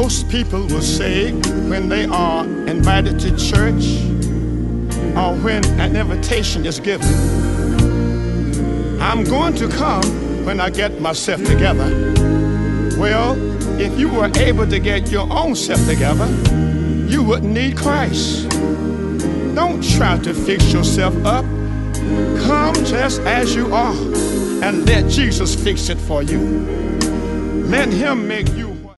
Most people will say when they are invited to church or when an invitation is given, I'm going to come when I get myself together. Well, if you were able to get your own self together, you wouldn't need Christ. Don't try to fix yourself up. Come just as you are and let Jesus fix it for you. Let him make you